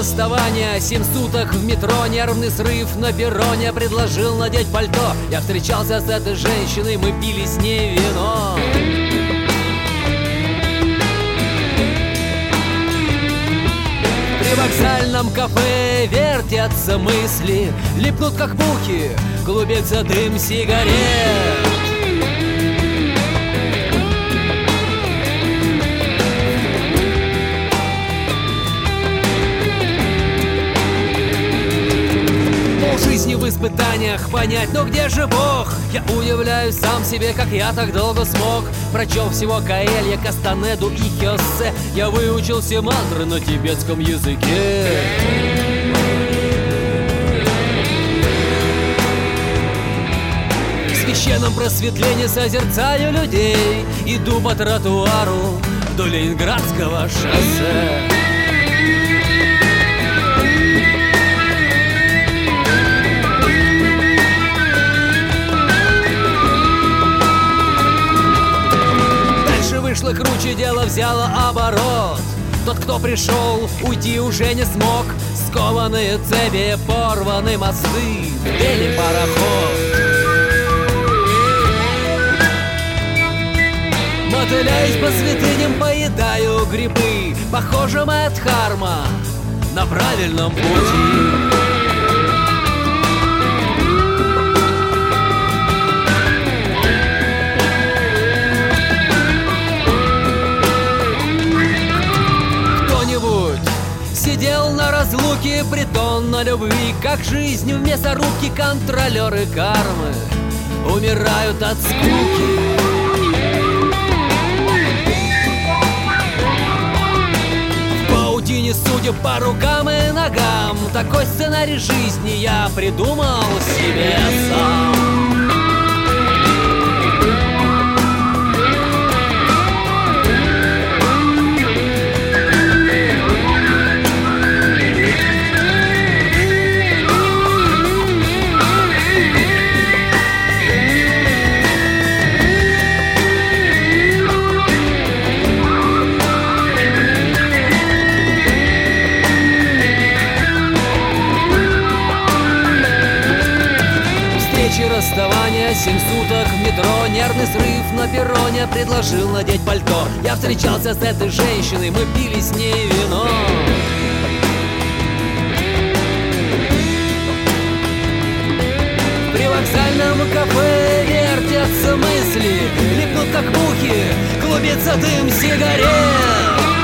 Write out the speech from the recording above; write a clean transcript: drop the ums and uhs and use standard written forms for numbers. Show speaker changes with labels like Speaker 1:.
Speaker 1: расставания, 7 суток в метро, нервный срыв на перроне. Предложил надеть пальто. Я встречался с этой женщиной, мы пили с ней вино. При вокзальном кафе вертятся мысли, липнут как мухи, клубится дым сигарет. Жизни в испытаниях понять, но где же Бог? Я удивляюсь сам себе, как я так долго смог. Прочел всего Коэлья, Кастанеду и Хёссе. Я выучил все мантры на тибетском языке. В священном просветлении созерцаю людей. Иду по тротуару до Ленинградского шоссе. Вышло круче, дело взяло оборот. Тот, кто пришел, уйти уже не смог. Скованные цепи, порваны мосты, бели пароход. Мотыляюсь по святыням, поедаю грибы. Похоже, моя дхарма на правильном пути. Сидел на разлуке, притон на любви. Как жизнь в мясорубке, контролеры кармы умирают от скуки. В паутине судеб по рукам и ногам. Такой сценарий жизни я придумал себе сам. Расставание, 7 суток в метро, нервный срыв на перроне. Предложил надеть пальто. Я встречался с этой женщиной, мы пили с ней вино. При вокзальном кафе вертятся мысли, липнут как мухи, клубится дым сигарет.